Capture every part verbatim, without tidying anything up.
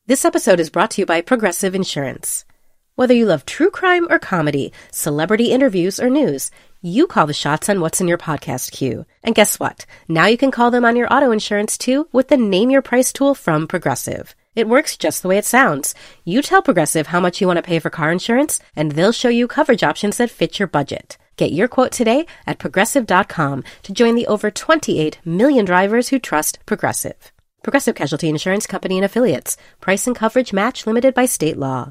This episode is brought to you by Progressive Insurance. Whether you love true crime or comedy, celebrity interviews or news, you call the shots on what's in your podcast queue. And guess what? Now you can call them on your auto insurance too with the Name Your Price tool from Progressive. It works just the way it sounds. You tell Progressive how much you want to pay for car insurance, and they'll show you coverage options that fit your budget. Get your quote today at progressive dot com to join the over twenty-eight million drivers who trust Progressive. Progressive Casualty Insurance Company and Affiliates. Price and coverage match limited by state law.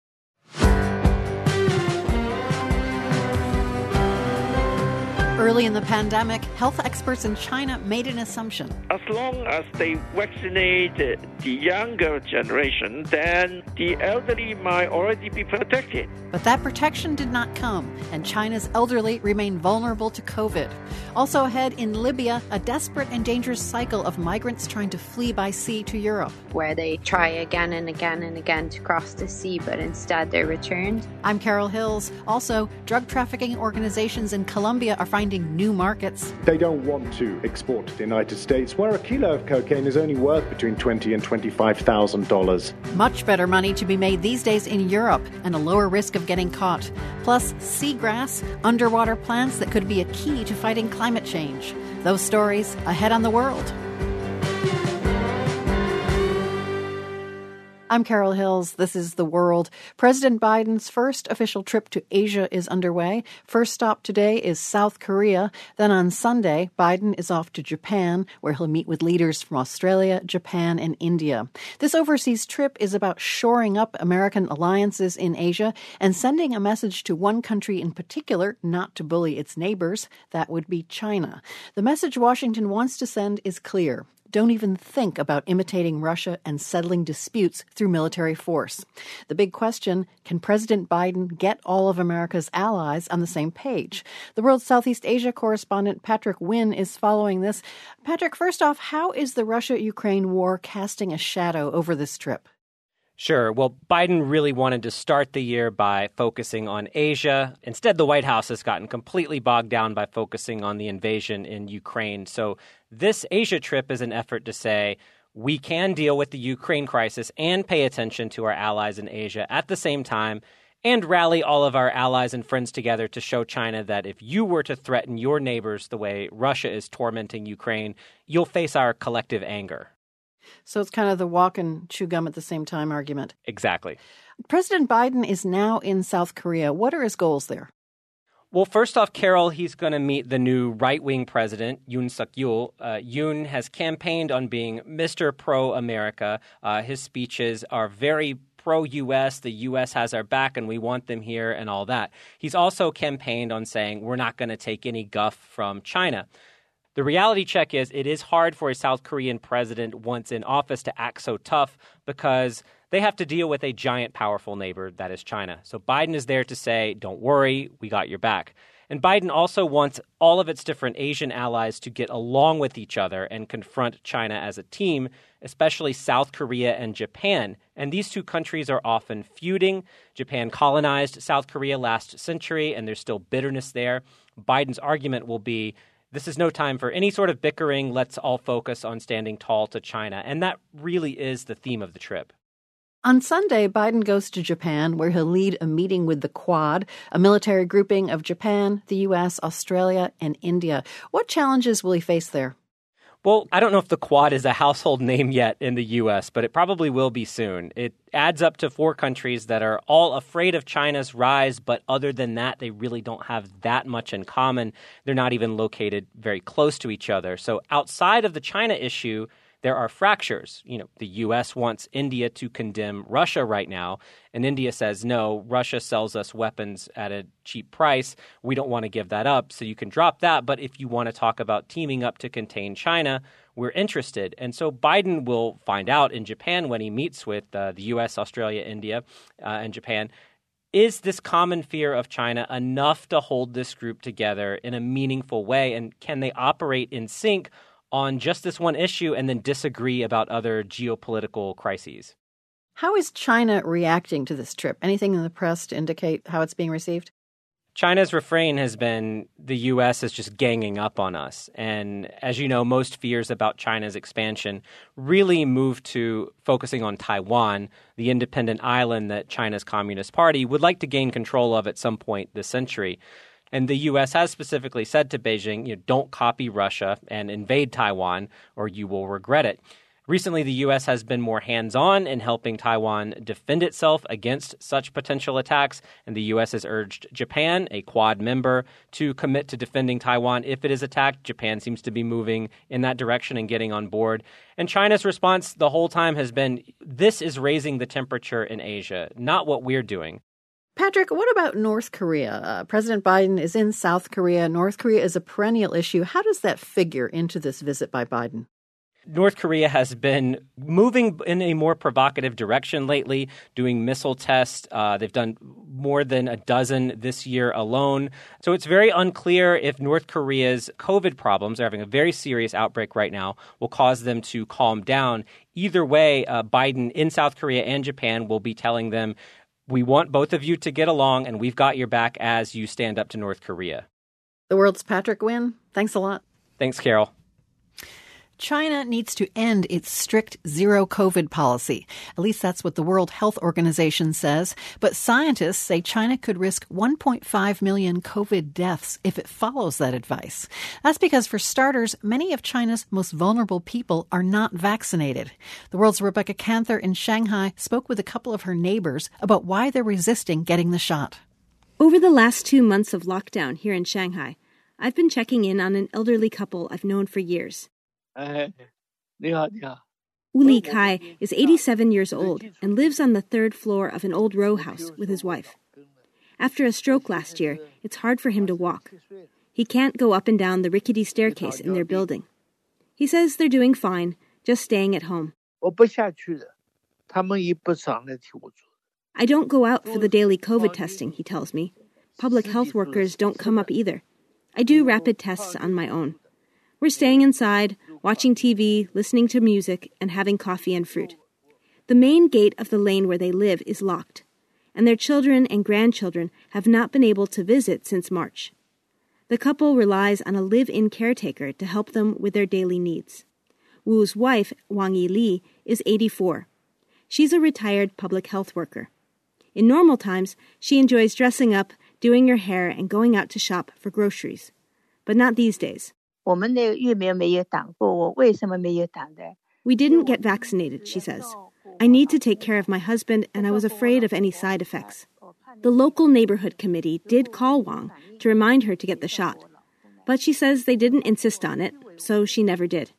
Early in the pandemic, health experts in China made an assumption. As long as they vaccinate the younger generation, then the elderly might already be protected. But that protection did not come, and China's elderly remain vulnerable to COVID. Also ahead in Libya, a desperate and dangerous cycle of migrants trying to flee by sea to Europe. Where they try again and again and again to cross the sea, but instead they're returned. I'm Carol Hills. Also, drug trafficking organizations in Colombia are finding new markets. They don't want to export to the United States, where a kilo of cocaine is only worth between twenty thousand dollars and twenty-five thousand dollars. Much better money to be made these days in Europe, and a lower risk of getting caught. Plus, seagrass, underwater plants that could be a key to fighting climate change. Those stories ahead on The World. I'm Carol Hills. This is The World. President Biden's first official trip to Asia is underway. First stop today is South Korea. Then on Sunday, Biden is off to Japan, where he'll meet with leaders from Australia, Japan, and India. This overseas trip is about shoring up American alliances in Asia and sending a message to one country in particular, not to bully its neighbors. That would be China. The message Washington wants to send is clear. Don't even think about imitating Russia and settling disputes through military force. The big question, can President Biden get all of America's allies on the same page? The World's Southeast Asia correspondent Patrick Wynn is following this. Patrick, first off, how is the Russia-Ukraine war casting a shadow over this trip? Sure. Well, Biden really wanted to start the year by focusing on Asia. Instead, the White House has gotten completely bogged down by focusing on the invasion in Ukraine. So this Asia trip is an effort to say we can deal with the Ukraine crisis and pay attention to our allies in Asia at the same time and rally all of our allies and friends together to show China that if you were to threaten your neighbors the way Russia is tormenting Ukraine, you'll face our collective anger. So it's kind of the walk and chew gum at the same time argument. Exactly. President Biden is now in South Korea. What are his goals there? Well, first off, Carol, he's going to meet the new right-wing president, Yoon Suk-yeol. Uh, Yoon has campaigned on being Mister Pro-America. Uh, his speeches are very pro-U S. The U S has our back and we want them here and all that. He's also campaigned on saying we're not going to take any guff from China. The reality check is it is hard for a South Korean president once in office to act so tough because they have to deal with a giant, powerful neighbor that is China. So Biden is there to say, don't worry, we got your back. And Biden also wants all of its different Asian allies to get along with each other and confront China as a team, especially South Korea and Japan. And these two countries are often feuding. Japan colonized South Korea last century, and there's still bitterness there. Biden's argument will be, this is no time for any sort of bickering. Let's all focus on standing tall to China. And that really is the theme of the trip. On Sunday, Biden goes to Japan, where he'll lead a meeting with the Quad, a military grouping of Japan, the U S, Australia, and India. What challenges will he face there? Well, I don't know if the Quad is a household name yet in the U S, but it probably will be soon. It adds up to four countries that are all afraid of China's rise, but other than that, they really don't have that much in common. They're not even located very close to each other. So outside of the China issue, there are fractures. You know, the U S wants India to condemn Russia right now, and India says, no, Russia sells us weapons at a cheap price. We don't want to give that up, so you can drop that. But if you want to talk about teaming up to contain China, we're interested. And so Biden will find out in Japan when he meets with uh, the U S, Australia, India, uh, and Japan, is this common fear of China enough to hold this group together in a meaningful way? And can they operate in sync on just this one issue and then disagree about other geopolitical crises? How is China reacting to this trip? Anything in the press to indicate how it's being received? China's refrain has been the U S is just ganging up on us. And as you know, most fears about China's expansion really moved to focusing on Taiwan, the independent island that China's Communist Party would like to gain control of at some point this century. And the U S has specifically said to Beijing, you know, don't copy Russia and invade Taiwan or you will regret it. Recently, the U S has been more hands-on in helping Taiwan defend itself against such potential attacks, and the U S has urged Japan, a Quad member, to commit to defending Taiwan if it is attacked. Japan seems to be moving in that direction and getting on board. And China's response the whole time has been, this is raising the temperature in Asia, not what we're doing. Patrick, what about North Korea? Uh, President Biden is in South Korea. North Korea is a perennial issue. How does that figure into this visit by Biden? North Korea has been moving in a more provocative direction lately, doing missile tests. Uh, they've done more than a dozen this year alone. So it's very unclear if North Korea's COVID problems, they're having a very serious outbreak right now, will cause them to calm down. Either way, uh, Biden in South Korea and Japan will be telling them, we want both of you to get along, and we've got your back as you stand up to North Korea. The world's Patrick Wynn. Thanks a lot. Thanks, Carol. China needs to end its strict zero COVID policy. At least that's what the World Health Organization says. But scientists say China could risk one point five million COVID deaths if it follows that advice. That's because, for starters, many of China's most vulnerable people are not vaccinated. The World's Rebecca Canther in Shanghai spoke with a couple of her neighbors about why they're resisting getting the shot. Over the last two months of lockdown here in Shanghai, I've been checking in on an elderly couple I've known for years. Uli Kai is eighty-seven years old and lives on the third floor of an old row house with his wife. After a stroke last year, it's hard for him to walk. He can't go up and down the rickety staircase in their building. He says they're doing fine, just staying at home. I don't go out for the daily COVID testing, he tells me. Public health workers don't come up either. I do rapid tests on my own. We're staying inside, watching T V, listening to music, and having coffee and fruit. The main gate of the lane where they live is locked, and their children and grandchildren have not been able to visit since March. The couple relies on a live-in caretaker to help them with their daily needs. Wu's wife, Wang Yili, is eighty-four. She's a retired public health worker. In normal times, she enjoys dressing up, doing her hair, and going out to shop for groceries. But not these days. We didn't get vaccinated, she says. I need to take care of my husband, and I was afraid of any side effects. The local neighborhood committee did call Wang to remind her to get the shot, but she says they didn't insist on it, so she never did.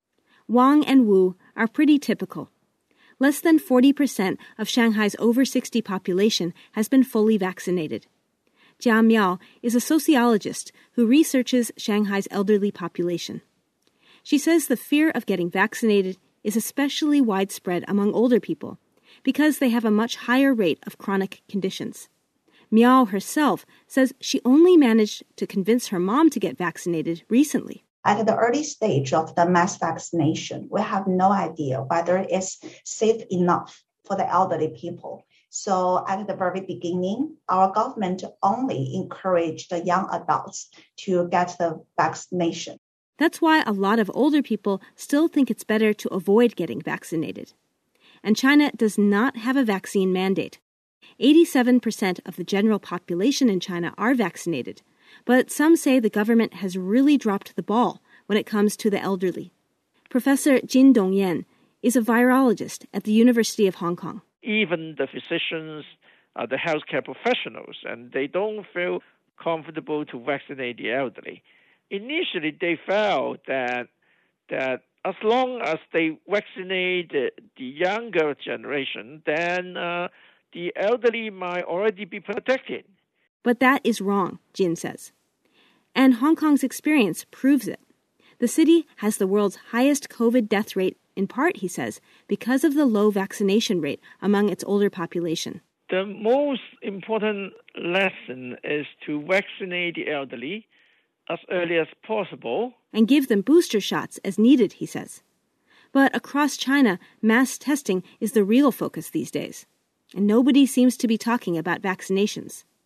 Wang and Wu are pretty typical. Less than forty percent of Shanghai's over sixty population has been fully vaccinated. Jia Miao is a sociologist who researches Shanghai's elderly population. She says the fear of getting vaccinated is especially widespread among older people because they have a much higher rate of chronic conditions. Miao herself says she only managed to convince her mom to get vaccinated recently. At the early stage of the mass vaccination, we have no idea whether it's safe enough for the elderly people. So at the very beginning, our government only encouraged the young adults to get the vaccination. That's why a lot of older people still think it's better to avoid getting vaccinated. And China does not have a vaccine mandate. eighty-seven percent of the general population in China are vaccinated, but some say the government has really dropped the ball when it comes to the elderly. Professor Jin Dongyan is a virologist at the University of Hong Kong. Even the physicians, uh, the healthcare professionals, and they don't feel comfortable to vaccinate the elderly. Initially, they felt that that as long as they vaccinate the, the younger generation, then uh, the elderly might already be protected. But that is wrong, Jin says. And Hong Kong's experience proves it. The city has the world's highest COVID death rate, in part, he says, because of the low vaccination rate among its older population. The most important lesson is to vaccinate the elderly as early as possible. And give them booster shots as needed, he says. But across China, mass testing is the real focus these days. And nobody seems to be talking about vaccinations.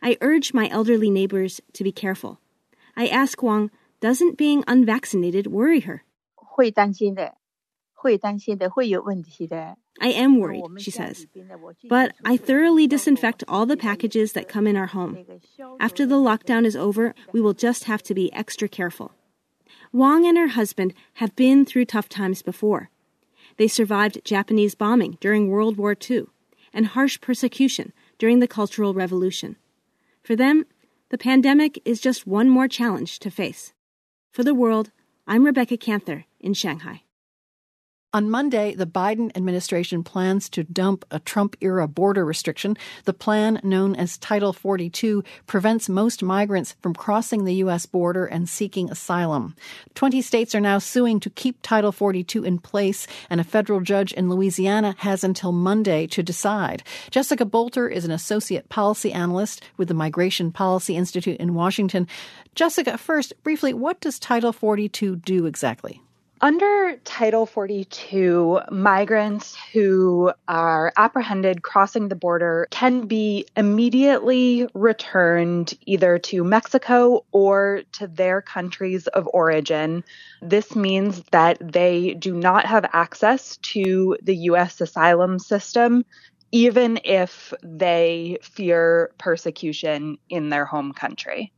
I urge my elderly neighbors to be careful. I ask Wang, doesn't being unvaccinated worry her? 会担心的，会担心的，会有问题的。 I am worried, she says. But I thoroughly disinfect all the packages that come in our home. After the lockdown is over, we will just have to be extra careful. Wang and her husband have been through tough times before. They survived Japanese bombing during World War Two and harsh persecution during the Cultural Revolution. For them, the pandemic is just one more challenge to face. For The World, I'm Rebecca Canther in Shanghai. On Monday, the Biden administration plans to dump a Trump-era border restriction. The plan, known as Title forty-two, prevents most migrants from crossing the U S border and seeking asylum. Twenty states are now suing to keep Title forty-two in place, and a federal judge in Louisiana has until Monday to decide. Jessica Bolter is an associate policy analyst with the Migration Policy Institute in Washington. Jessica, first, briefly, what does Title forty-two do exactly? Under Title forty-two, migrants who are apprehended crossing the border can be immediately returned either to Mexico or to their countries of origin. This means that they do not have access to the U S asylum system, even if they fear persecution in their home country.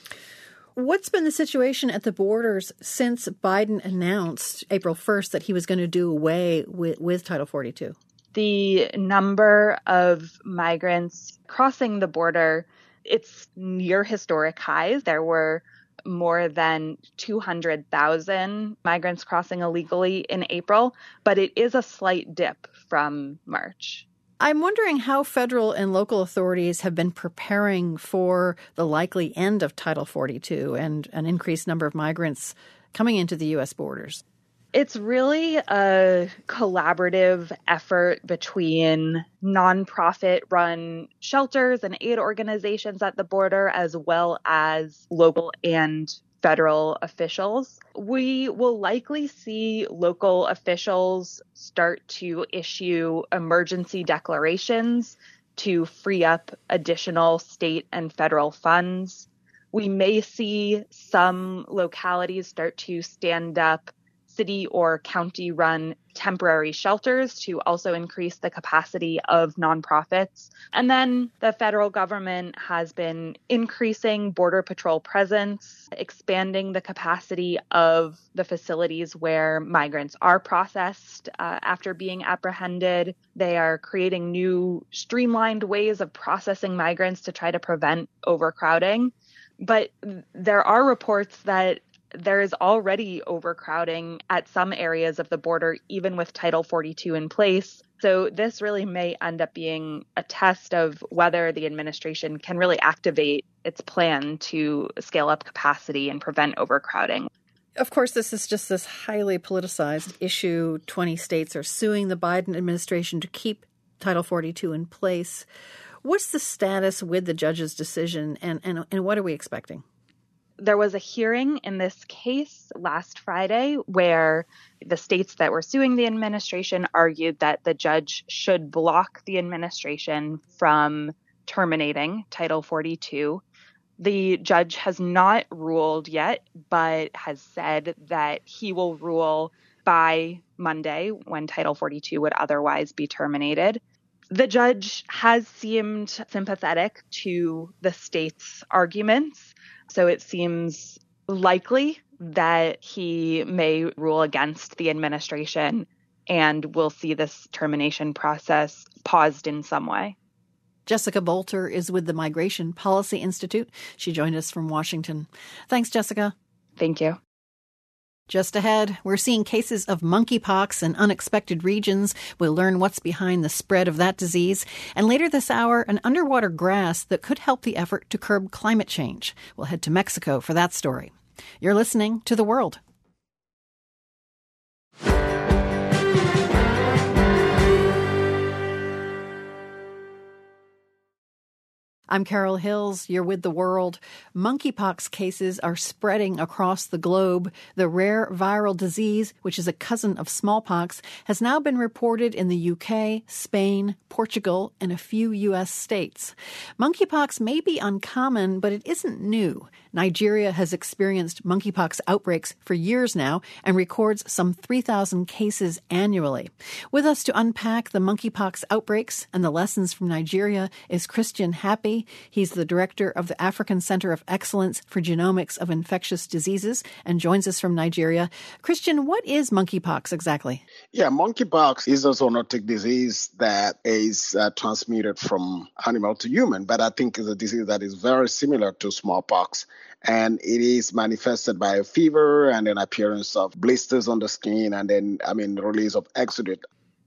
What's been the situation at the borders since Biden announced April first that he was going to do away with, with Title forty-two? The number of migrants crossing the border, it's near historic highs. There were more than two hundred thousand migrants crossing illegally in April, but it is a slight dip from March. I'm wondering how federal and local authorities have been preparing for the likely end of Title forty-two and an increased number of migrants coming into the U S borders. It's really a collaborative effort between nonprofit-run shelters and aid organizations at the border, as well as local and federal officials. We will likely see local officials start to issue emergency declarations to free up additional state and federal funds. We may see some localities start to stand up city or county-run temporary shelters to also increase the capacity of nonprofits. And then the federal government has been increasing Border Patrol presence, expanding the capacity of the facilities where migrants are processed uh, after being apprehended. They are creating new streamlined ways of processing migrants to try to prevent overcrowding. But there are reports that there is already overcrowding at some areas of the border, even with Title forty-two in place. So this really may end up being a test of whether the administration can really activate its plan to scale up capacity and prevent overcrowding. Of course, this is just this highly politicized issue. twenty states are suing the Biden administration to keep Title forty-two in place. What's the status with the judge's decision, and, and, and what are we expecting? There was a hearing in this case last Friday where the states that were suing the administration argued that the judge should block the administration from terminating Title forty-two. The judge has not ruled yet, but has said that he will rule by Monday when Title forty-two would otherwise be terminated. The judge has seemed sympathetic to the state's arguments. So it seems likely that he may rule against the administration, and we'll see this termination process paused in some way. Jessica Bolter is with the Migration Policy Institute. She joined us from Washington. Thanks, Jessica. Thank you. Just ahead, we're seeing cases of monkeypox in unexpected regions. We'll learn what's behind the spread of that disease. And later this hour, an underwater grass that could help the effort to curb climate change. We'll head to Mexico for that story. You're listening to The World. I'm Carol Hills. You're with The World. Monkeypox cases are spreading across the globe. The rare viral disease, which is a cousin of smallpox, has now been reported in the U K, Spain, Portugal, and a few U S states. Monkeypox may be uncommon, but it isn't new. Nigeria has experienced monkeypox outbreaks for years now and records some three thousand cases annually. With us to unpack the monkeypox outbreaks and the lessons from Nigeria is Christian Happy. He's the director of the African Center of Excellence for Genomics of Infectious Diseases and joins us from Nigeria. Christian, what is monkeypox exactly? Yeah, monkeypox is a zoonotic disease that is uh, transmitted from animal to human, but I think it's a disease that is very similar to smallpox. And it is manifested by a fever and an appearance of blisters on the skin and then, I mean, the release of exudate.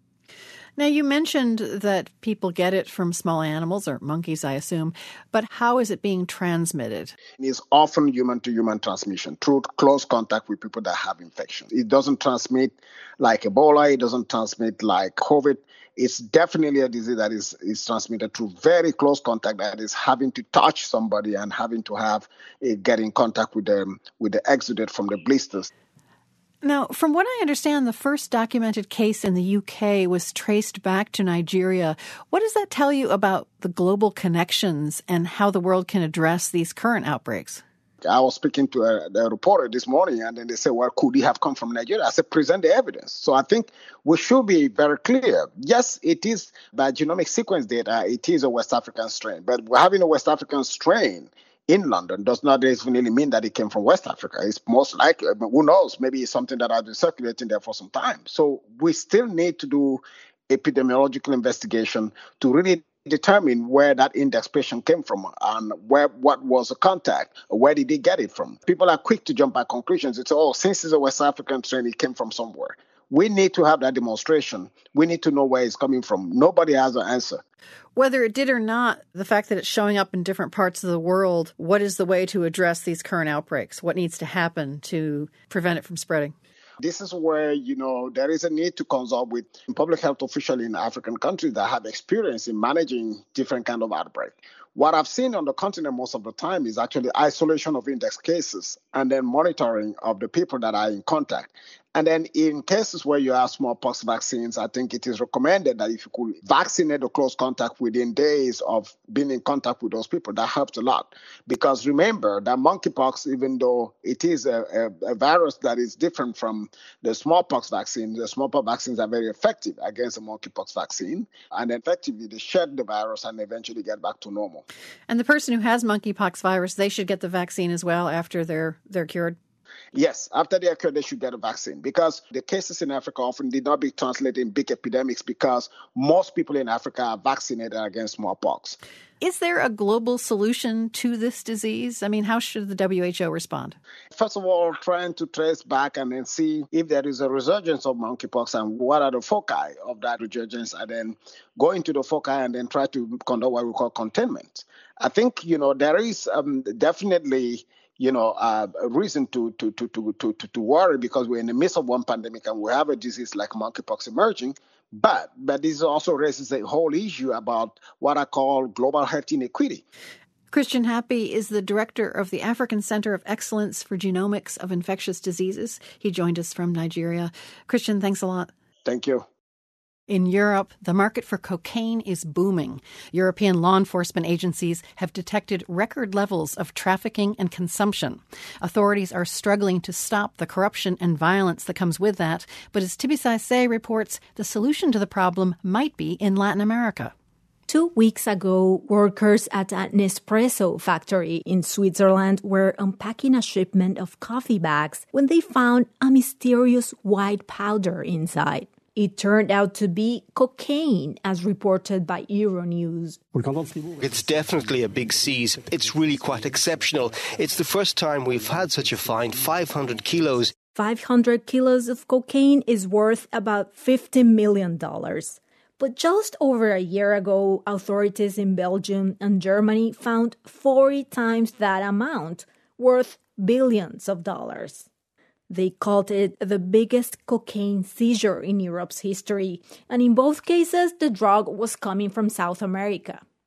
Now, you mentioned that people get it from small animals, or monkeys, I assume, but how is it being transmitted? It is often human-to-human transmission through close contact with people that have infection. It doesn't transmit like Ebola. It doesn't transmit like COVID. It's definitely a disease that is, is transmitted through very close contact, that is having to touch somebody and having to have a, get in contact with them with the exudate from the blisters. Now, from what I understand, the first documented case in the U K was traced back to Nigeria. What does that tell you about the global connections and how the world can address these current outbreaks? I was speaking to a, a reporter this morning, and then they said, well, could he have come from Nigeria? I said, present the evidence. So I think we should be very clear. Yes, it is, by genomic sequence data, it is a West African strain. But having a West African strain in London does not definitely mean that it came from West Africa. It's most likely, but who knows, maybe it's something that has been circulating there for some time. So we still need to do epidemiological investigation to really determine where that index patient came from and where what was the contact, where did he get it from. People are quick to jump at conclusions. It's, oh, since it's a West African strain, it came from somewhere. We need to have that demonstration. We need to know where it's coming from. Nobody has an answer. Whether it did or not, the fact that it's showing up in different parts of the world, what is the way to address these current outbreaks? What needs to happen to prevent it from spreading? This is where, you know, there is a need to consult with public health officials in African countries that have experience in managing different kind of outbreak. What I've seen on the continent most of the time is actually isolation of index cases and then monitoring of the people that are in contact. And then in cases where you have smallpox vaccines, I think it is recommended that if you could vaccinate the close contact within days of being in contact with those people, that helps a lot. Because remember that monkeypox, even though it is a, a, a virus that is different from the smallpox vaccine, the smallpox vaccines are very effective against the monkeypox vaccine. And effectively, they shed the virus and eventually get back to normal. And the person who has monkeypox virus, they should get the vaccine as well after they're they're cured? Yes, after they are cured, they should get a vaccine because the cases in Africa often did not be translated in big epidemics because most people in Africa are vaccinated against smallpox. Is there a global solution to this disease? I mean, how should the W H O respond? First of all, trying to trace back and then see if there is a resurgence of monkeypox and what are the foci of that resurgence, and then go into the foci and then try to conduct what we call containment. I think, you know, there is um, definitely... you know, uh, a reason to, to, to, to, to, to worry because we're in the midst of one pandemic and we have a disease like monkeypox emerging. But, but this also raises a whole issue about what I call global health inequity. Christian Happy is the director of the African Center of Excellence for Genomics of Infectious Diseases. He joined us from Nigeria. Christian, thanks a lot. Thank you. In Europe, the market for cocaine is booming. European law enforcement agencies have detected record levels of trafficking and consumption. Authorities are struggling to stop the corruption and violence that comes with that. But as Tibisay Say reports, the solution to the problem might be in Latin America. Two weeks ago, workers at a Nespresso factory in Switzerland were unpacking a shipment of coffee bags when they found a mysterious white powder inside. It turned out to be cocaine, as reported by Euronews. It's definitely a big seize. It's really quite exceptional. It's the first time we've had such a find, five hundred kilos. five hundred kilos of cocaine is worth about fifty million dollars. But just over a year ago, authorities in Belgium and Germany found forty times that amount, worth billions of dollars. They called it the biggest cocaine seizure in Europe's history, and in both cases, the drug was coming from South America.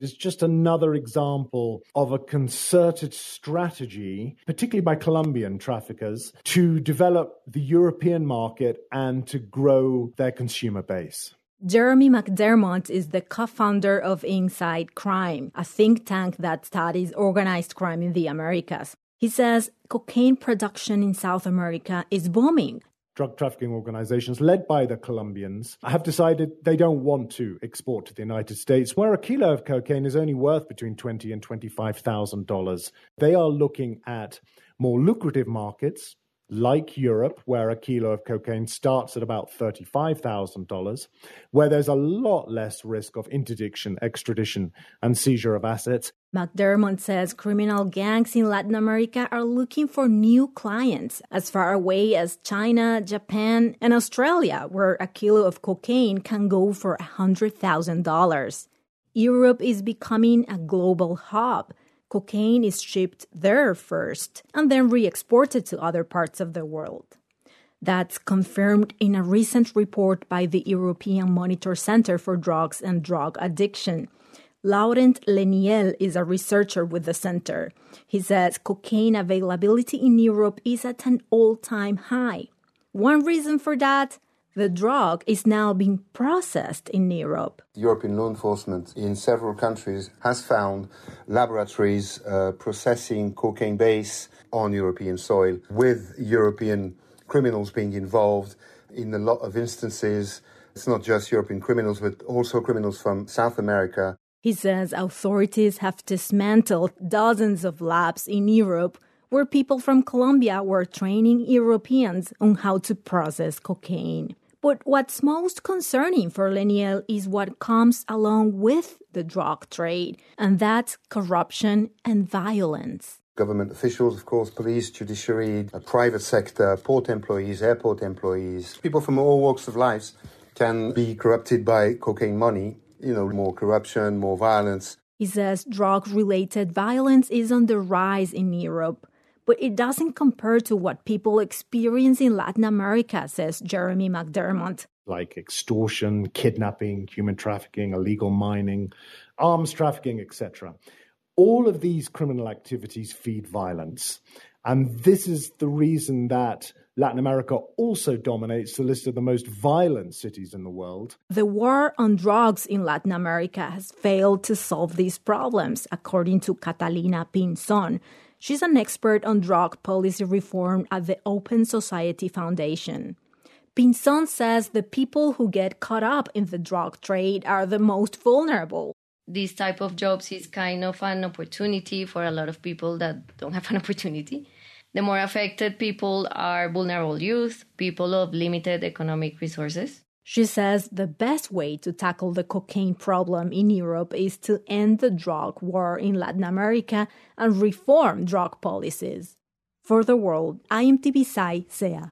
It's just another example of a concerted strategy, particularly by Colombian traffickers, to develop the European market and to grow their consumer base. Jeremy McDermott is the co-founder of Inside Crime, a think tank that studies organized crime in the Americas. He says cocaine production in South America is booming. Drug trafficking organizations led by the Colombians have decided they don't want to export to the United States, where a kilo of cocaine is only worth between twenty thousand dollars and twenty-five thousand dollars. They are looking at more lucrative markets like Europe, where a kilo of cocaine starts at about thirty-five thousand dollars, where there's a lot less risk of interdiction, extradition, and seizure of assets. McDermott says criminal gangs in Latin America are looking for new clients as far away as China, Japan, and Australia, where a kilo of cocaine can go for one hundred thousand dollars. Europe is becoming a global hub. Cocaine is shipped there first and then re-exported to other parts of the world. That's confirmed in a recent report by the European Monitor Center for Drugs and Drug Addiction. Laurent Leniel is a researcher with the center. He says cocaine availability in Europe is at an all-time high. One reason for that? The drug is now being processed in Europe. European law enforcement in several countries has found laboratories uh, processing cocaine base on European soil, with European criminals being involved in a lot of instances. It's not just European criminals, but also criminals from South America. He says authorities have dismantled dozens of labs in Europe where people from Colombia were training Europeans on how to process cocaine. But what's most concerning for Leniel is what comes along with the drug trade, and that's corruption and violence. Government officials, of course, police, judiciary, a private sector, port employees, airport employees, people from all walks of life can be corrupted by cocaine money. You know, more corruption, more violence. He says drug-related violence is on the rise in Europe. But it doesn't compare to what people experience in Latin America, says Jeremy McDermott. Like extortion, kidnapping, human trafficking, illegal mining, arms trafficking, et cetera. All of these criminal activities feed violence. And this is the reason that Latin America also dominates the list of the most violent cities in the world. The war on drugs in Latin America has failed to solve these problems, according to Catalina Pinzon. She's an expert on drug policy reform at the Open Society Foundation. Pinzon says the people who get caught up in the drug trade are the most vulnerable. This type of jobs is kind of an opportunity for a lot of people that don't have an opportunity. The more affected people are vulnerable youth, people of limited economic resources. She says the best way to tackle the cocaine problem in Europe is to end the drug war in Latin America and reform drug policies. For the World, I am Tibisay Sea.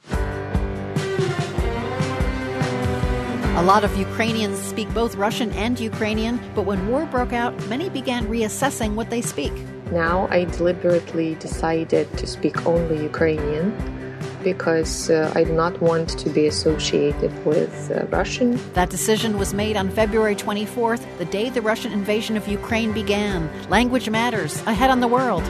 A lot of Ukrainians speak both Russian and Ukrainian, but when war broke out, many began reassessing what they speak. Now I deliberately decided to speak only Ukrainian because uh, I do not want to be associated with uh, Russian. That decision was made on February twenty-fourth, the day the Russian invasion of Ukraine began. Language matters. Ahead on the world.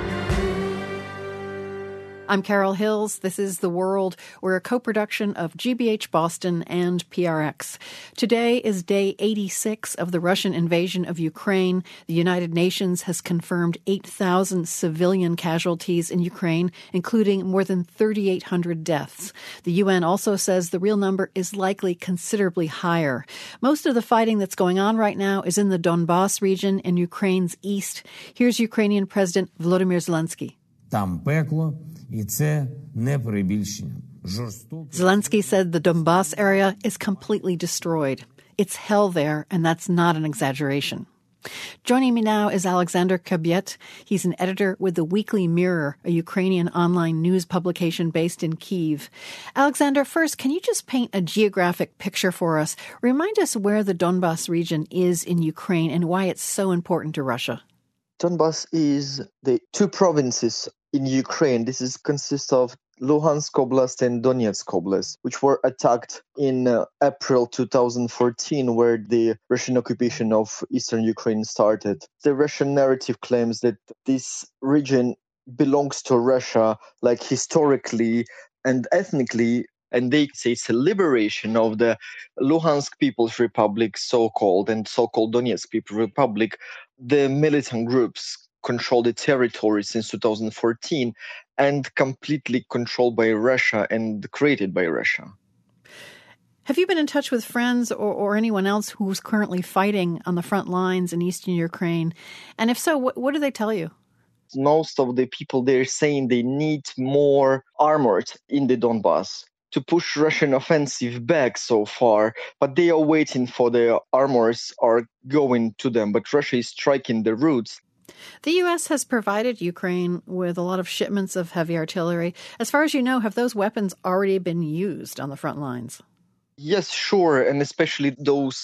I'm Carol Hills. This is The World. We're a co-production of G B H Boston and P R X. Today is day eighty-six of the Russian invasion of Ukraine. The United Nations has confirmed eight thousand civilian casualties in Ukraine, including more than thirty-eight hundred deaths. The U N also says the real number is likely considerably higher. Most of the fighting that's going on right now is in the Donbas region in Ukraine's east. Here's Ukrainian President Volodymyr Zelensky. Там пекло, і це не перебільшення. Zelensky said the Donbas area is completely destroyed. It's hell there, and that's not an exaggeration. Joining me now is Alexander Kabiet. He's an editor with the Weekly Mirror, a Ukrainian online news publication based in Kyiv. Alexander, first, can you just paint a geographic picture for us? Remind us where the Donbas region is in Ukraine and why it's so important to Russia. Donbas is the two provinces in Ukraine. This is consists of Luhansk Oblast and Donetsk Oblast, which were attacked in uh, April two thousand fourteen, where the Russian occupation of eastern Ukraine started. The Russian narrative claims that this region belongs to Russia, like historically and ethnically, and they say it's a liberation of the Luhansk People's Republic, so-called, and so-called Donetsk People's Republic. The militant groups control the territory since two thousand fourteen and completely controlled by Russia and created by Russia. Have you been in touch with friends or, or anyone else who's currently fighting on the front lines in eastern Ukraine? And if so, what, what do they tell you? Most of the people, they're saying they need more armor in the Donbass to push Russian offensive back so far, but they are waiting for the armors are going to them, but Russia is striking the routes. The U S has provided Ukraine with a lot of shipments of heavy artillery. As far as you know, have those weapons already been used on the front lines? Yes, sure, and especially those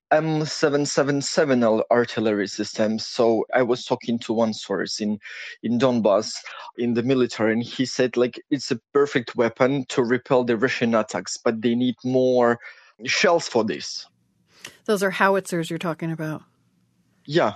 M seven seventy-seven artillery systems. So I was talking to one source in, in Donbass in the military, and he said, like, it's a perfect weapon to repel the Russian attacks, but they need more shells for this. Those are howitzers you're talking about? Yeah.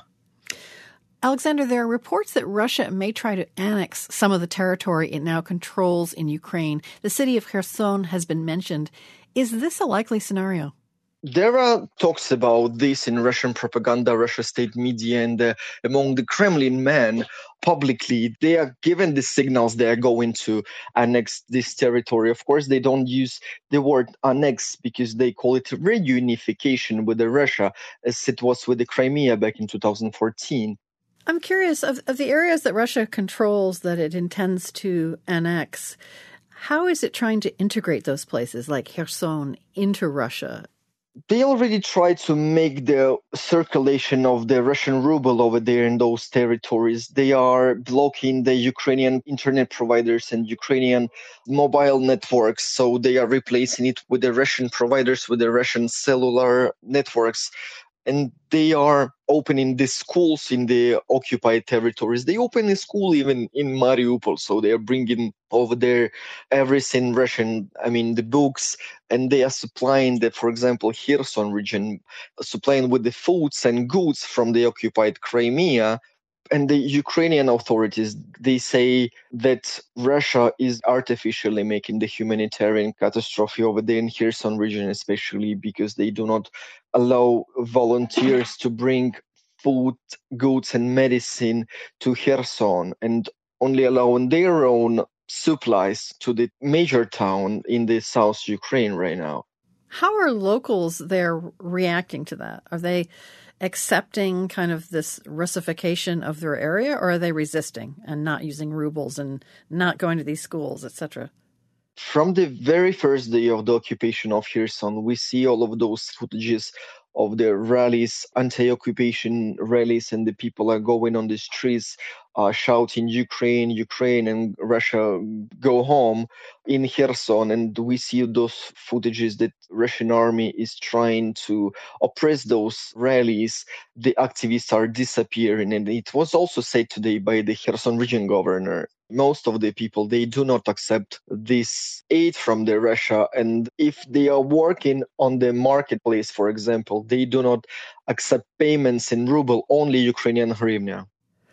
Alexander, there are reports that Russia may try to annex some of the territory it now controls in Ukraine. The city of Kherson has been mentioned. Is this a likely scenario? There are talks about this in Russian propaganda, Russian state media, and uh, among the Kremlin men publicly. They are given the signals they are going to annex this territory. Of course, they don't use the word annex because they call it reunification with the Russia, as it was with the Crimea back in two thousand fourteen. I'm curious, of, of the areas that Russia controls that it intends to annex, how is it trying to integrate those places like Kherson into Russia? They already tried to make the circulation of the Russian ruble over there in those territories. They are blocking the Ukrainian internet providers and Ukrainian mobile networks. So they are replacing it with the Russian providers, with the Russian cellular networks. And they are opening the schools in the occupied territories. They open a school even in Mariupol, so they are bringing over there everything Russian, I mean, the books, and they are supplying the, for example, Kherson region, supplying with the foods and goods from the occupied Crimea. And the Ukrainian authorities, they say that Russia is artificially making the humanitarian catastrophe over there in Kherson region, especially because they do not allow volunteers to bring food, goods, and medicine to Kherson, and only allowing their own supplies to the major town in the South Ukraine right now. How are locals there reacting to that? Are they accepting kind of this Russification of their area, or are they resisting and not using rubles and not going to these schools, et cetera? From the very first day of the occupation of Kherson, we see all of those footages of the rallies, anti-occupation rallies, and the people are going on the streets uh, shouting Ukraine, Ukraine, and Russia, go home in Kherson. And we see those footages that Russian army is trying to oppress those rallies. The activists are disappearing. And it was also said today by the Kherson region governor. Most of the people, they do not accept this aid from the Russia. And if they are working on the marketplace, for example, they do not accept payments in ruble, only Ukrainian hryvnia.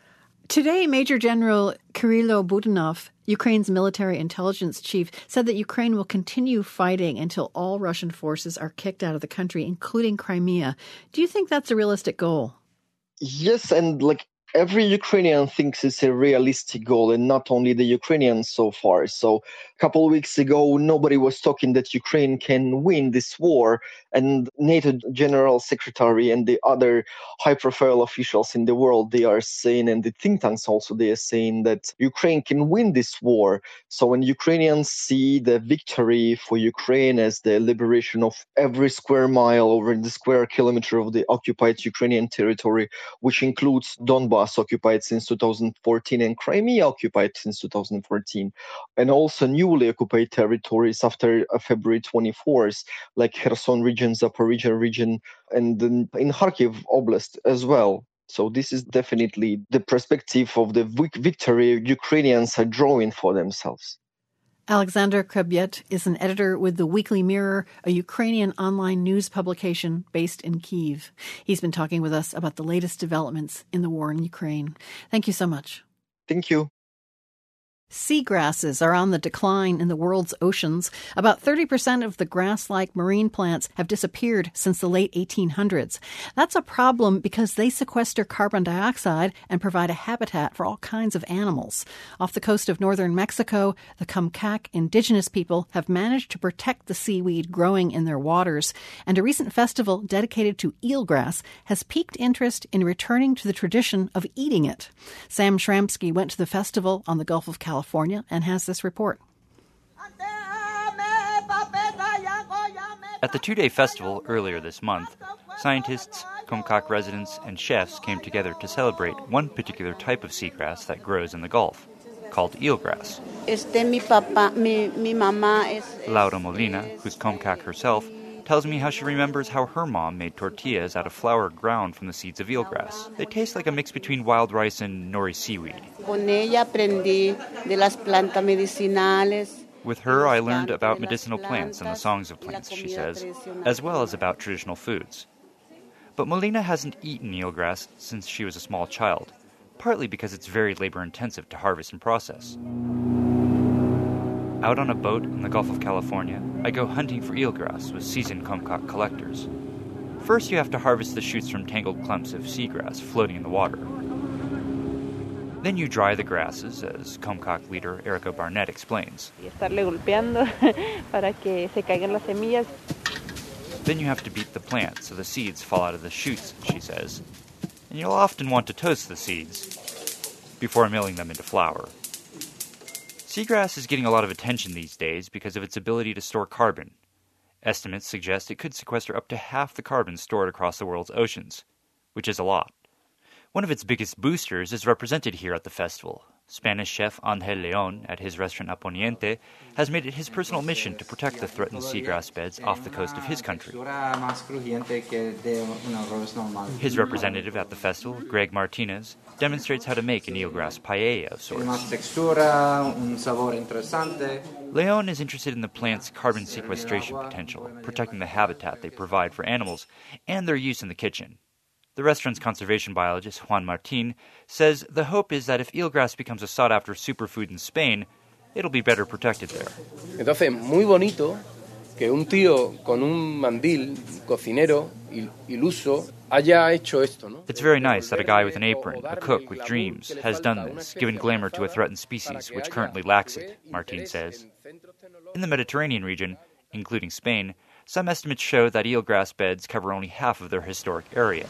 Today, Major General Kyrylo Budanov, Ukraine's military intelligence chief, said that Ukraine will continue fighting until all Russian forces are kicked out of the country, including Crimea. Do you think that's a realistic goal? Yes, and like every Ukrainian thinks it's a realistic goal, and not only the Ukrainians so far. So a couple of weeks ago, nobody was talking that Ukraine can win this war. And NATO General Secretary and the other high-profile officials in the world, they are saying, and the think tanks also, they are saying that Ukraine can win this war. So when Ukrainians see the victory for Ukraine as the liberation of every square mile over the square kilometer of the occupied Ukrainian territory, which includes Donbass occupied since two thousand fourteen and Crimea occupied since two thousand fourteen, and also newly occupied territories after February twenty-fourth, like Kherson region, Zaporizhzhia region, and in Kharkiv Oblast as well. So this is definitely the perspective of the victory Ukrainians are drawing for themselves. Alexander Krebiet is an editor with the Weekly Mirror, a Ukrainian online news publication based in Kyiv. He's been talking with us about the latest developments in the war in Ukraine. Thank you so much. Thank you. Seagrasses are on the decline in the world's oceans. About thirty percent of the grass-like marine plants have disappeared since the late eighteen hundreds. That's a problem because they sequester carbon dioxide and provide a habitat for all kinds of animals. Off the coast of northern Mexico, the Comcac indigenous people have managed to protect the seaweed growing in their waters, and a recent festival dedicated to eelgrass has piqued interest in returning to the tradition of eating it. Sam Schramsky went to the festival on the Gulf of California. California and has this report. At the two-day festival earlier this month, scientists, Comcac residents, and chefs came together to celebrate one particular type of seagrass that grows in the Gulf, called eelgrass. Laura Molina, who's Comcac herself, tells me how she remembers how her mom made tortillas out of flour ground from the seeds of eelgrass. They taste like a mix between wild rice and nori seaweed. With her, I learned about medicinal plants and the songs of plants, she says, as well as about traditional foods. But Molina hasn't eaten eelgrass since she was a small child, partly because it's very labor-intensive to harvest and process. Out on a boat in the Gulf of California, I go hunting for eelgrass with seasoned Comcac collectors. First, you have to harvest the shoots from tangled clumps of seagrass floating in the water. Then you dry the grasses, as Comcac leader Erica Barnett explains. Then you have to beat the plant so the seeds fall out of the shoots, she says. And you'll often want to toast the seeds before milling them into flour. Seagrass is getting a lot of attention these days because of its ability to store carbon. Estimates suggest it could sequester up to half the carbon stored across the world's oceans, which is a lot. One of its biggest boosters is represented here at the festival. Spanish chef Angel Leon at his restaurant A Poniente has made it his personal mission to protect the threatened seagrass beds off the coast of his country. His representative at the festival, Greg Martinez, demonstrates how to make an eelgrass paella of sorts. Leon is interested in the plant's carbon sequestration potential, protecting the habitat they provide for animals and their use in the kitchen. The restaurant's conservation biologist, Juan Martin, says the hope is that if eelgrass becomes a sought-after superfood in Spain, it'll be better protected there. Entonces, muy bonito que un tío con un mandil, cocinero, iluso, haya hecho esto, ¿no? It's very nice that a guy with an apron, a cook with dreams, has done this, given glamour to a threatened species which currently lacks it, Martin says. In the Mediterranean region, including Spain, some estimates show that eelgrass beds cover only half of their historic area.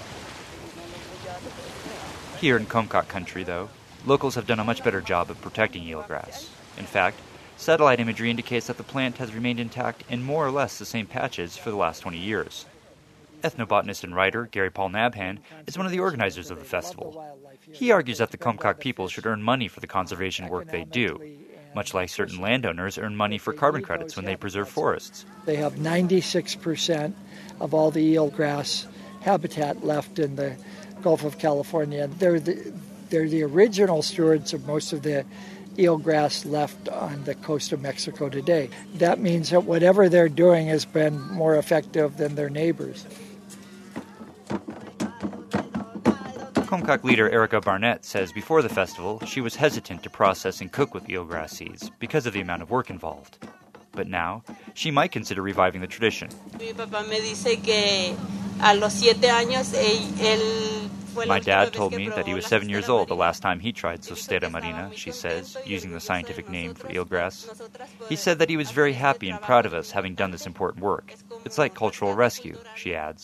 Here in Comcac country, though, locals have done a much better job of protecting eelgrass. In fact, satellite imagery indicates that the plant has remained intact in more or less the same patches for the last twenty years. Ethnobotanist and writer Gary Paul Nabhan is one of the organizers of the festival. He argues that the Comcac people should earn money for the conservation work they do, much like certain landowners earn money for carbon credits when they preserve forests. They have ninety-six percent of all the eelgrass habitat left in the Gulf of California. They're the, they're the original stewards of most of the eelgrass left on the coast of Mexico today. That means that whatever they're doing has been more effective than their neighbors. Comcac leader Erica Barnett says before the festival, she was hesitant to process and cook with eelgrass seeds because of the amount of work involved. But now, she might consider reviving the tradition. My dad told me that he was seven years old the last time he tried Sostera Marina, she says, using the scientific name for eelgrass. He said that he was very happy and proud of us having done this important work. It's like cultural rescue, she adds.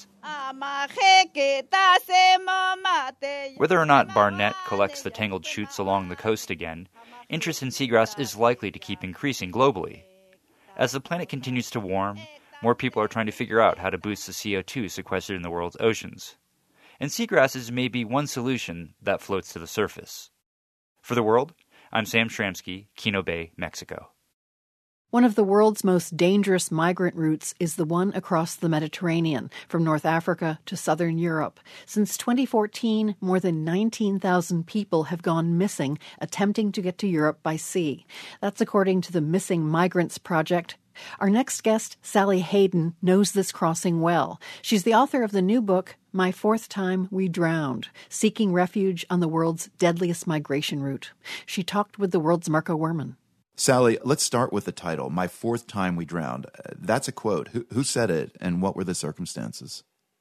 Whether or not Barnett collects the tangled shoots along the coast again, interest in seagrass is likely to keep increasing globally. As the planet continues to warm, more people are trying to figure out how to boost the C O two sequestered in the world's oceans. And seagrasses may be one solution that floats to the surface. For The World, I'm Sam Schramsky, Kino Bay, Mexico. One of the world's most dangerous migrant routes is the one across the Mediterranean, from North Africa to southern Europe. Since twenty fourteen, more than nineteen thousand people have gone missing attempting to get to Europe by sea. That's according to the Missing Migrants Project. Our next guest, Sally Hayden, knows this crossing well. She's the author of the new book, My Fourth Time We Drowned, Seeking Refuge on the World's Deadliest Migration Route. She talked with the World's Marco Werman. Sally, let's start with the title, My Fourth Time We Drowned. That's a quote. Who, who said it, and what were the circumstances?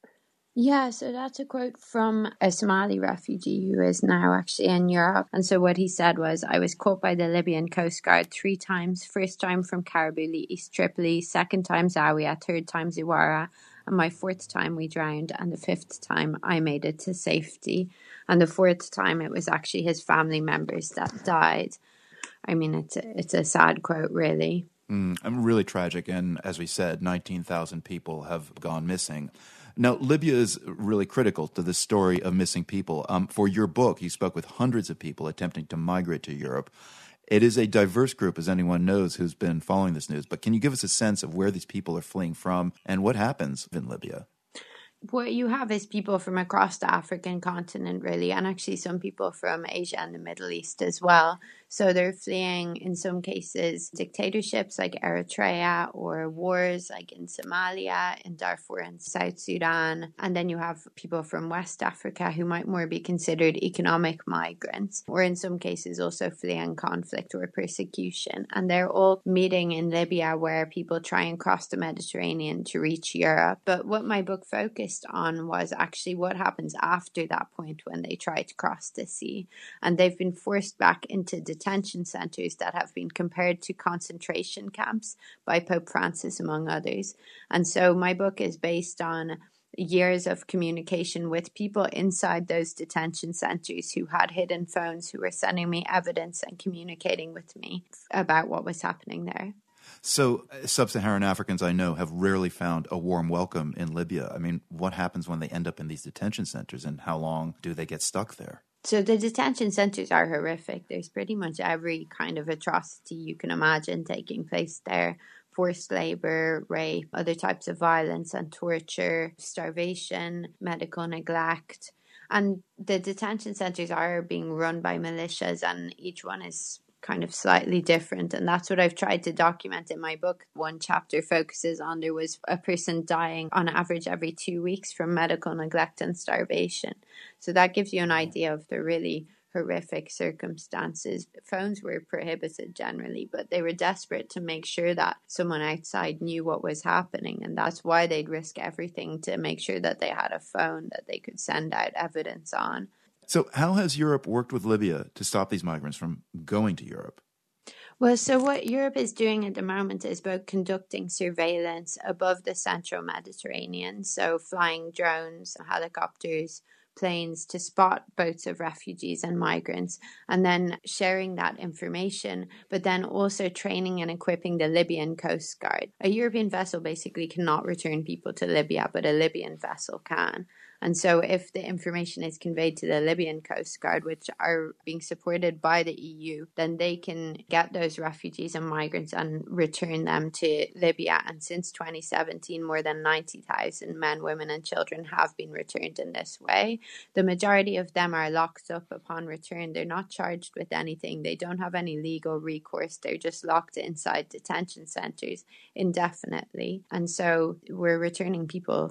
Yeah, so that's a quote from a Somali refugee who is now actually in Europe. And so what he said was, I was caught by the Libyan Coast Guard three times. First time from Karabuli, East Tripoli, second time Zawiya, third time Zawara, and my fourth time we drowned, and the fifth time I made it to safety. And the fourth time it was actually his family members that died. I mean, it's a, it's a sad quote, really. Mm, really tragic. And as we said, nineteen thousand people have gone missing. Now, Libya is really critical to the story of missing people. Um, for your book, you spoke with hundreds of people attempting to migrate to Europe. It is a diverse group, as anyone knows who's been following this news. But can you give us a sense of where these people are fleeing from and what happens in Libya? What you have is people from across the African continent, really, and actually some people from Asia and the Middle East as well. So they're fleeing, in some cases, dictatorships like Eritrea, or wars like in Somalia, in Darfur and South Sudan. And then you have people from West Africa who might more be considered economic migrants, or in some cases also fleeing conflict or persecution. And they're all meeting in Libya, where people try and cross the Mediterranean to reach Europe. But what my book focused on was actually what happens after that point when they try to cross the sea. And they've been forced back into detention centers that have been compared to concentration camps by Pope Francis, among others. And so my book is based on years of communication with people inside those detention centers who had hidden phones, who were sending me evidence and communicating with me about what was happening there. So sub-Saharan Africans, I know, have rarely found a warm welcome in Libya. I mean, what happens when they end up in these detention centers, and how long do they get stuck there? So the detention centers are horrific. There's pretty much every kind of atrocity you can imagine taking place there. Forced labor, rape, other types of violence and torture, starvation, medical neglect. And the detention centers are being run by militias, and each one is kind of slightly different. And that's what I've tried to document in my book. One chapter focuses on there was a person dying on average every two weeks from medical neglect and starvation. So that gives you an idea of the really horrific circumstances. Phones were prohibited generally, but they were desperate to make sure that someone outside knew what was happening. And that's why they'd risk everything to make sure that they had a phone that they could send out evidence on. So how has Europe worked with Libya to stop these migrants from going to Europe? Well, so what Europe is doing at the moment is both conducting surveillance above the central Mediterranean, so flying drones, helicopters, planes to spot boats of refugees and migrants, and then sharing that information, but then also training and equipping the Libyan Coast Guard. A European vessel basically cannot return people to Libya, but a Libyan vessel can. And so if the information is conveyed to the Libyan Coast Guard, which are being supported by the E U, then they can get those refugees and migrants and return them to Libya. And since twenty seventeen, more than ninety thousand men, women and children have been returned in this way. The majority of them are locked up upon return. They're not charged with anything. They don't have any legal recourse. They're just locked inside detention centers indefinitely. And so we're returning people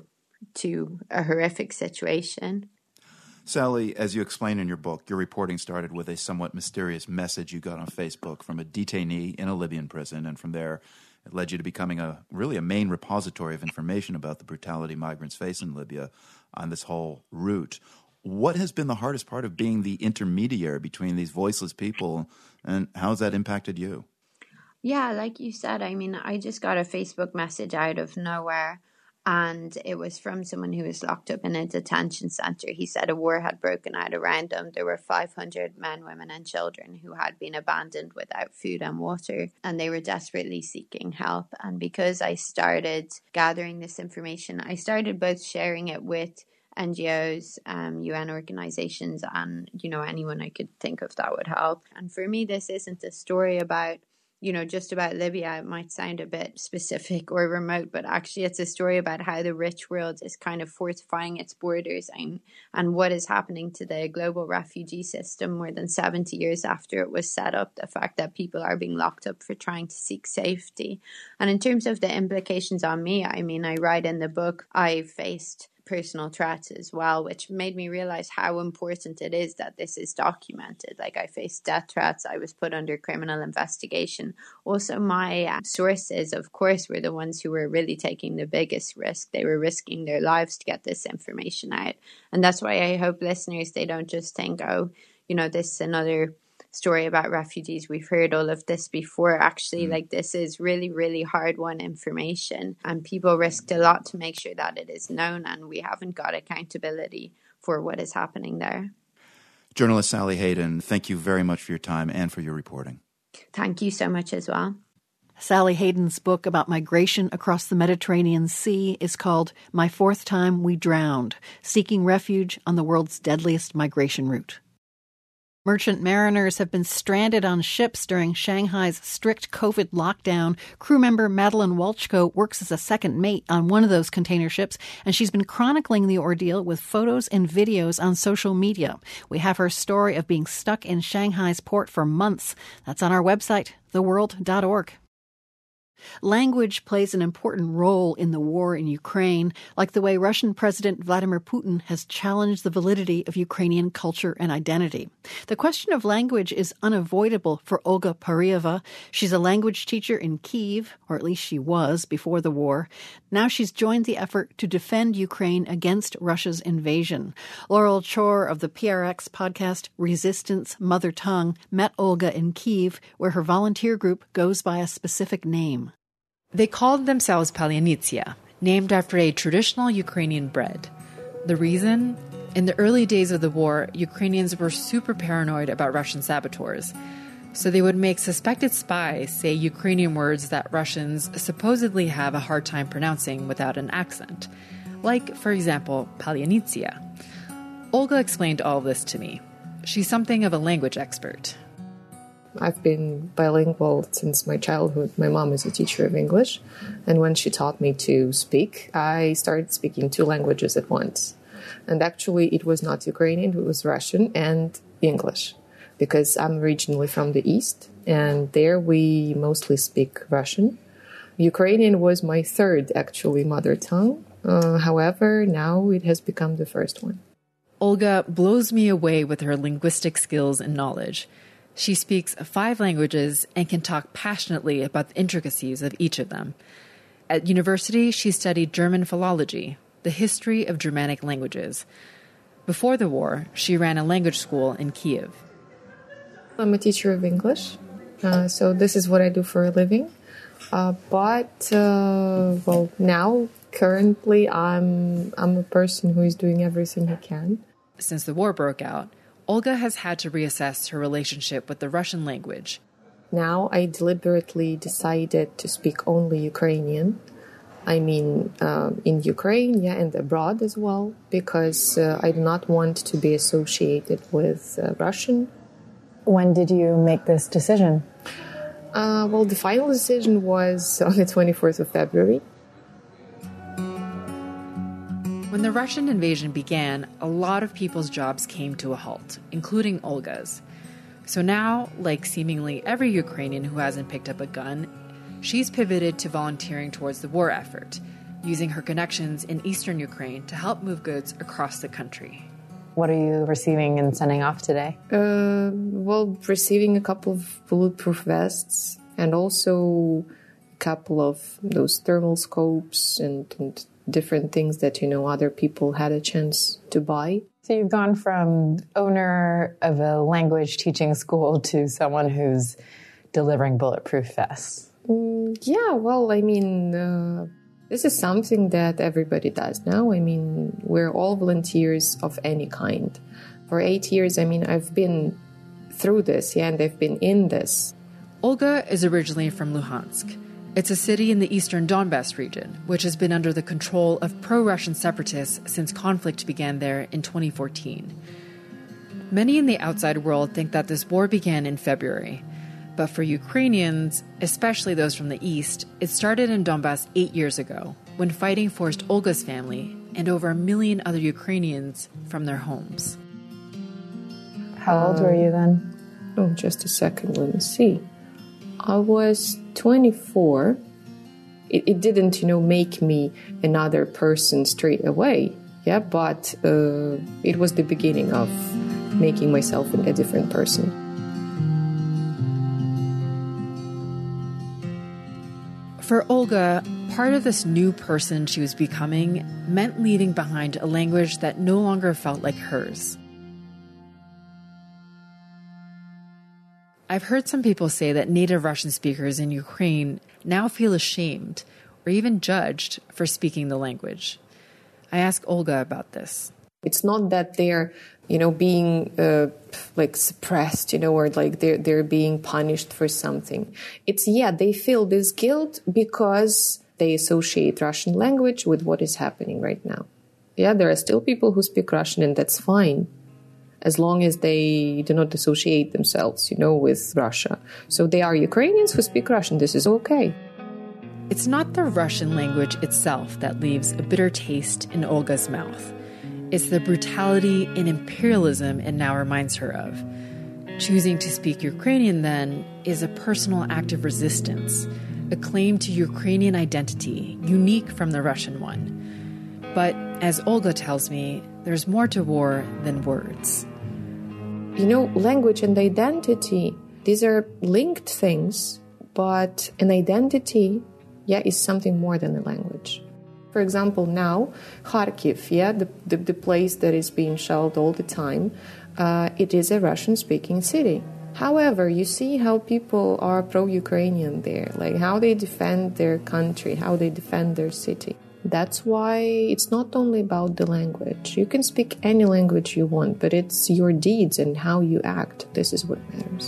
to a horrific situation. Sally, as you explain in your book, your reporting started with a somewhat mysterious message you got on Facebook from a detainee in a Libyan prison, and from there it led you to becoming a really a main repository of information about the brutality migrants face in Libya on this whole route. What has been the hardest part of being the intermediary between these voiceless people, and how has that impacted you? Yeah, like you said, I mean, I just got a Facebook message out of nowhere. And it was from someone who was locked up in a detention center. He said a war had broken out around them. There were five hundred men, women and children who had been abandoned without food and water. And they were desperately seeking help. And because I started gathering this information, I started both sharing it with N G Os, um, U N organizations, and, you know, anyone I could think of that would help. And for me, this isn't a story about you know, just about Libya, it might sound a bit specific or remote, but actually it's a story about how the rich world is kind of fortifying its borders and, and what is happening to the global refugee system more than seventy years after it was set up, the fact that people are being locked up for trying to seek safety. And in terms of the implications on me, I mean, I write in the book, I faced personal threats as well, which made me realize how important it is that this is documented. Like, I faced death threats, I was put under criminal investigation. Also, my uh, sources, of course, were the ones who were really taking the biggest risk. They were risking their lives to get this information out. And that's why I hope listeners, they don't just think, oh, you know, this is another story about refugees. We've heard all of this before. Actually, mm. like, this is really, really hard won information, and people risked a lot to make sure that it is known, and we haven't got accountability for what is happening there. Journalist Sally Hayden, thank you very much for your time and for your reporting. Thank you so much as well. Sally Hayden's book about migration across the Mediterranean Sea is called My Fourth Time We Drowned, Seeking Refuge on the World's Deadliest Migration Route. Merchant mariners have been stranded on ships during Shanghai's strict COVID lockdown. Crew member Madeline Walchko works as a second mate on one of those container ships, and she's been chronicling the ordeal with photos and videos on social media. We have her story of being stuck in Shanghai's port for months. That's on our website, the world dot org. Language plays an important role in the war in Ukraine, like the way Russian President Vladimir Putin has challenged the validity of Ukrainian culture and identity. The question of language is unavoidable for Olga Parieva. She's a language teacher in Kyiv, or at least she was before the war. Now she's joined the effort to defend Ukraine against Russia's invasion. Laurel Chor of the P R X podcast Resistance Mother Tongue met Olga in Kyiv, where her volunteer group goes by a specific name. They called themselves Palyanitsia, named after a traditional Ukrainian bread. The reason? In the early days of the war, Ukrainians were super paranoid about Russian saboteurs. So they would make suspected spies say Ukrainian words that Russians supposedly have a hard time pronouncing without an accent. Like, for example, Palyanitsia. Olga explained all this to me. She's something of a language expert. I've been bilingual since my childhood. My mom is a teacher of English, and when she taught me to speak, I started speaking two languages at once. And actually, it was not Ukrainian, it was Russian and English, because I'm originally from the East, and there we mostly speak Russian. Ukrainian was my third, actually, mother tongue. Uh, however, now it has become the first one. Olga blows me away with her linguistic skills and knowledge. She speaks five languages and can talk passionately about the intricacies of each of them. At university, she studied German philology, the history of Germanic languages. Before the war, she ran a language school in Kyiv. I'm a teacher of English, uh, so this is what I do for a living. Uh, but, uh, well, now, currently, I'm I'm a person who is doing everything he can. Since the war broke out, Olga has had to reassess her relationship with the Russian language. Now I deliberately decided to speak only Ukrainian. I mean, uh, in Ukraine, yeah, and abroad as well, because uh, I do not want to be associated with uh, Russian. When did you make this decision? Uh, well, the final decision was on the twenty-fourth of February. When the Russian invasion began, a lot of people's jobs came to a halt, including Olga's. So now, like seemingly every Ukrainian who hasn't picked up a gun, she's pivoted to volunteering towards the war effort, using her connections in eastern Ukraine to help move goods across the country. What are you receiving and sending off today? Uh, well, receiving a couple of bulletproof vests and also a couple of those thermal scopes and, and different things that, you know, other people had a chance to buy. So you've gone from owner of a language teaching school to someone who's delivering bulletproof vests. Mm, yeah, well, I mean, uh, this is something that everybody does now. I mean, we're all volunteers of any kind. For eight years, I mean, I've been through this, yeah, and I've been in this. Olga is originally from Luhansk. It's a city in the eastern Donbass region, which has been under the control of pro-Russian separatists since conflict began there in twenty fourteen. Many in the outside world think that this war began in February, But for Ukrainians, especially those from the east, it started in Donbass eight years ago, when fighting forced Olga's family and over a million other Ukrainians from their homes. How old were you then? Oh, just a second, let me see. I was twenty-four. It, it didn't, you know, make me another person straight away, yeah, but uh, it was the beginning of making myself a different person. For Olga, part of this new person she was becoming meant leaving behind a language that no longer felt like hers. I've heard some people say that native Russian speakers in Ukraine now feel ashamed or even judged for speaking the language. I asked Olga about this. It's not that they're, you know, being uh, like suppressed, you know, or like they're, they're being punished for something. It's, yeah, they feel this guilt because they associate Russian language with what is happening right now. Yeah, there are still people who speak Russian, and that's fine, as long as they do not associate themselves, you know, with Russia. So they are Ukrainians who speak Russian. This is okay. It's not the Russian language itself that leaves a bitter taste in Olga's mouth. It's the brutality and imperialism it now reminds her of. Choosing to speak Ukrainian, then, is a personal act of resistance, a claim to Ukrainian identity, unique from the Russian one. But, as Olga tells me, there's more to war than words. You know, language and identity, these are linked things, but an identity, yeah, is something more than a language. For example, now, Kharkiv, yeah, the, the, the place that is being shelled all the time, uh, it is a Russian-speaking city. However, you see how people are pro-Ukrainian there, like how they defend their country, how they defend their city. That's why it's not only about the language. You can speak any language you want, but it's your deeds and how you act. This is what matters.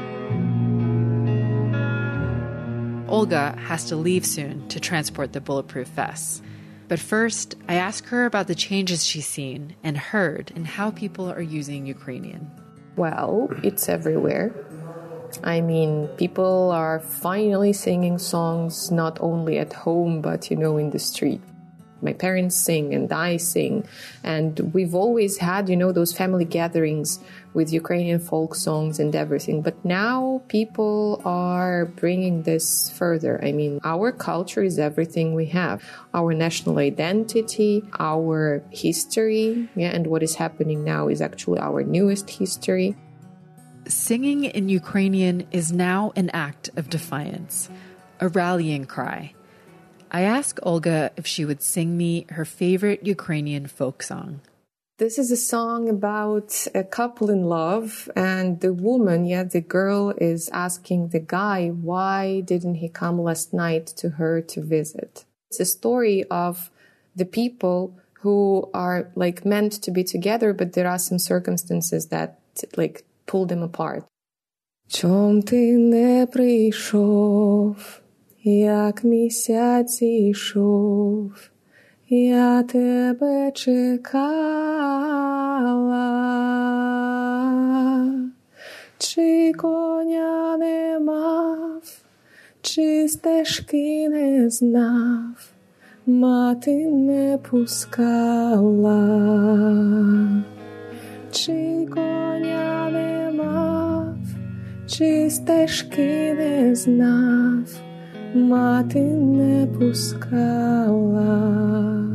Olga has to leave soon to transport the bulletproof vests. But first, I ask her about the changes she's seen and heard in how people are using Ukrainian. Well, it's everywhere. I mean, people are finally singing songs not only at home, but, you know, in the street. My parents sing and I sing. And we've always had, you know, those family gatherings with Ukrainian folk songs and everything. But now people are bringing this further. I mean, our culture is everything we have. Our national identity, our history, yeah, and what is happening now is actually our newest history. Singing in Ukrainian is now an act of defiance, a rallying cry. I asked Olga if she would sing me her favorite Ukrainian folk song. This is a song about a couple in love, and the woman, yeah, the girl is asking the guy, why didn't he come last night to her to visit? It's a story of the people who are like meant to be together, but there are some circumstances that like pull them apart. Чом ти не прийшов, як місяць ішов, я тебе чекала. Чи коня не мав, чи стежки не знав, мати не пускала. Чи коня не мав, чи стежки не знав, мати не пускала.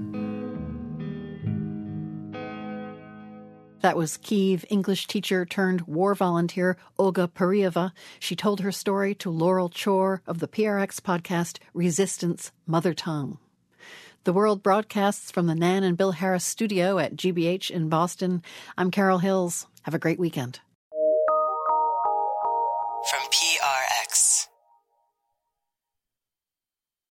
That was Kyiv English teacher turned war volunteer Olga Parieva. She told her story to Laurel Chor of the P R X podcast Resistance Mother Tongue. The World broadcasts from the Nan and Bill Harris studio at G B H in Boston. I'm Carol Hills. Have a great weekend.